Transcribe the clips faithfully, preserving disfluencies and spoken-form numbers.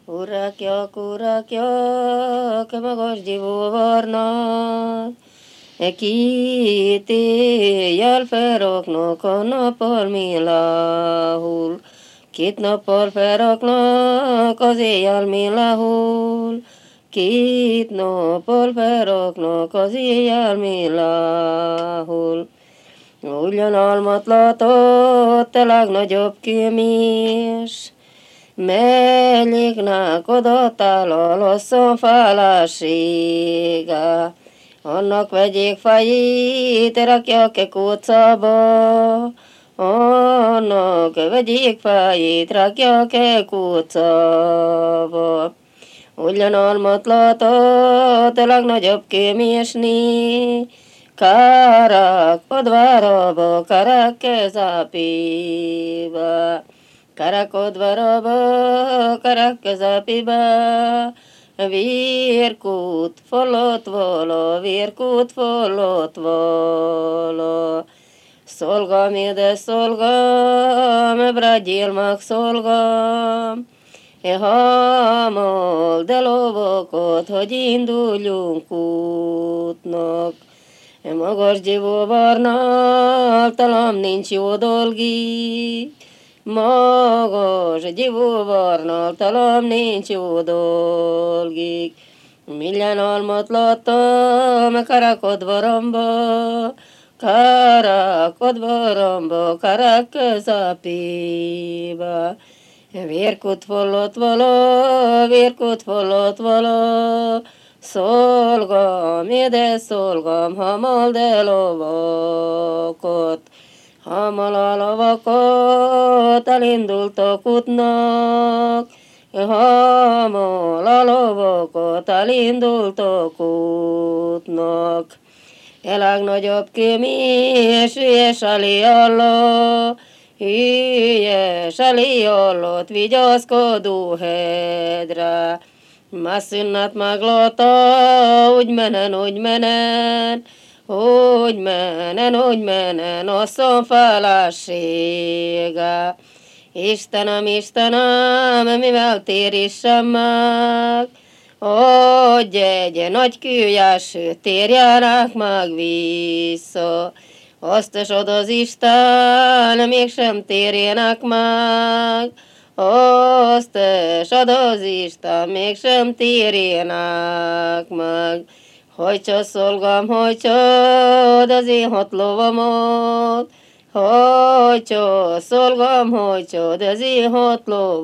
Urakjak, urakjak, magas gyúvarnak, két éjjel felraknak a nappal méláhul, két nappal felraknak az éjjel méláhul, két nappal felraknak az éjjel méláhul. Ugyan almat látott, te legnagyobb kőmés, melléknek adatál a lasszon fáláséga. Annak vegyék fejét, rakják-e kócába, annak vegyék fejét, rakják-e kócába. Ugyan almat látott, a legnagyobb kőmésné, karak odvaraba, karak kezápiba. Karak odvaraba, karak kezápiba, vérkút fölött vala, vérkút fölött vala. Szolgám, édes szolgám, bradjél meg szolgám, e hamal, de lovakat, hogy induljunk útnak. E magas gyivóvarnal, talán nincs jó dolgik, magas gyivóvarnal, talán nincs jó dolgik. Milyen almat láttam, karakodvaramba, karakodvaramba, karak közepébe. Vérkút fölött vala, vérkút fölött vala, szolgám, édes szolgám, hamal de lovakot. Hamal a lovakot, elindultak útnak, hamal a lovakot, elindultak útnak. E legnagyobb kőmés, hülyes elé alla, hülyes elé allott, vigyázkodó hedre. Masszünnat meglátta, úgy menen, úgy menen, úgy menen, úgy menen, asszon felesége. Istenem, Istenem, mivel térissem meg, hogy egy nagy kőjáső térjenek meg vissza. Azt is ad az Isten, mégsem térjenek meg, azt is ad az Isten, mégsem térjenek meg. Hajtsa szolgám, hajtsad az én hat lovamat, hajtsa szolgám, hajtsad az én hat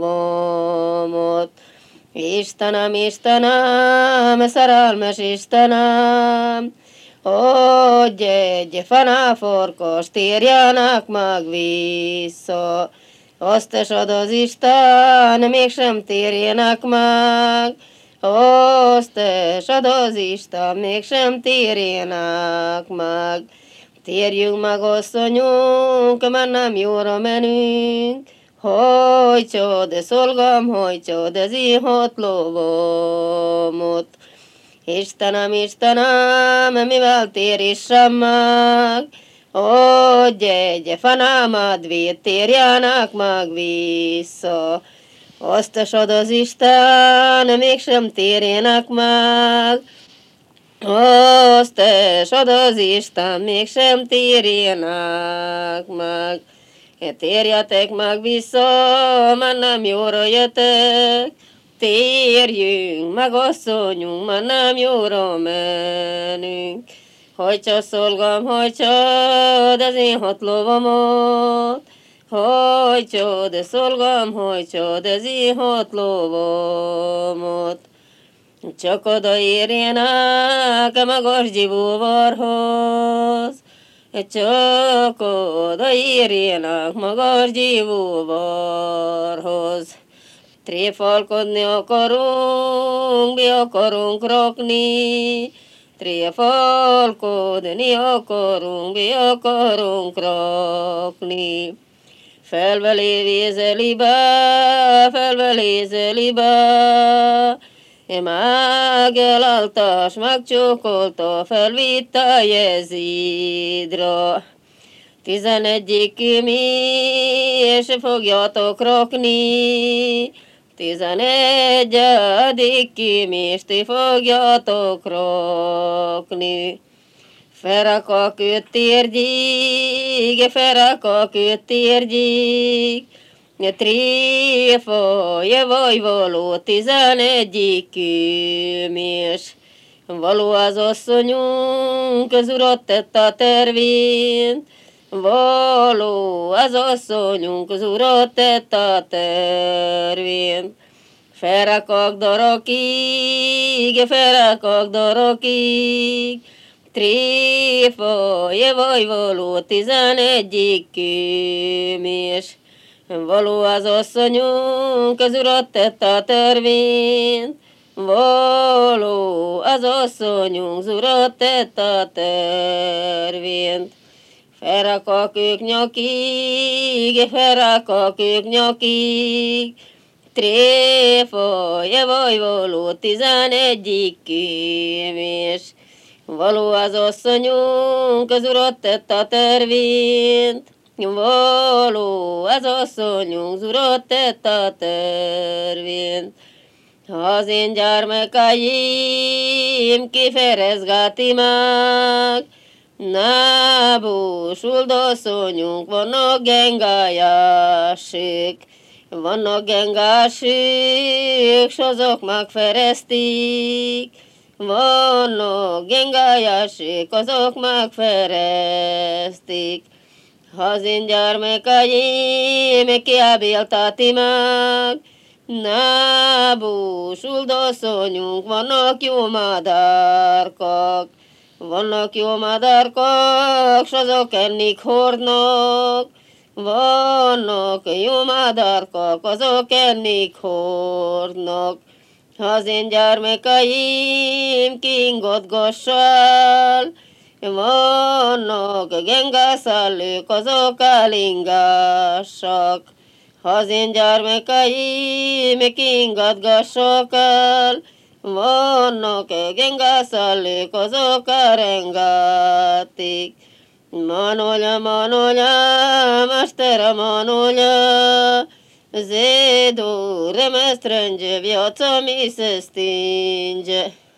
lovamat. Istenem, Istenem, szerelmes Istenem, hogy egy fanáfarkas térjenek meg vissza. Azt is ad az Isten, mégsem térjenek meg, azt is ad az Isten, mégsem térjenek meg. Térjünk meg, asszonyunk, mert nem jóra menünk, hajtsad, szolgám, hajtsad az én hat lovamot. Istenem, Istenem, mivel térissem meg, hogy egy fanámadvét térjenek meg vissza. Azt is ad az Isten, mégsem térjenek meg, azt is ad az Isten, mégsem térjenek meg. Térjetek meg vissza, mert nem jóra jöttek, térjünk meg, asszonyunk, mert nem jóra menünk. Hajtsa szolgám, hajtsad az én hat lovamat, hajtsad szolgám, hajtsad az én hat lovamat. Csak oda érjenek a magas gyivóvarhoz, csak oda érjenek magas gyivóvarhoz. Tréfalkodni akarunk, mi akarunk rakni, tréfalkodni akarunk, mi akarunk rakni. Felvelé vízelibe, felvelé zelibe, megelaltas, megcsókolta, felvitte Jezidra. Tizenegyik mi, és fogjatok rakni, Tizenegyedik kimisti fogjatok rakni. Feraka küttérgyig, feraka küttérgyig, tréfaja vagy való tizenegyik kőmés. Való az asszonyunk, az urat tett a tervén, való az asszonyunk, az urat tett a tervén. Ferakak darakig, ferakak darakig, tréfaja vagy való tizenegyik kőmés. Való az asszonyunk, az urat tett a tervén, való az asszonyunk, az urat tett a tervén. Ferakak ők nyakig, ferakak ők nyakig, tréfaja vagy való tizenegyik kőmés. Való az asszonyunk, az urat tett a tervén, való az asszonyunk, az urat tett a tervén. Az én gyermekaim kiferezgati meg, nábúsult asszonyunk, vannak gengályásik, vannak gengásik, s azok megfereztik. Vannak gengályásik, azok megfereztik. Az én gyermekaim kiábéltati meg, nábúsult asszonyunk, vannak jó madárkak. Vannak jó madárkak, s azok ennik hordnak. Vannak jó madárkak, azok ennik hordnak. Az én gyermekaim kingatgassál, vannak gengászálők, azok elingássak. Az én gyermekaim kingatgassak el, vannak gengászálők, azok erengátik. Manolya, manolya, mestere manolya, Zedo, remestrange, viața mi se stinge.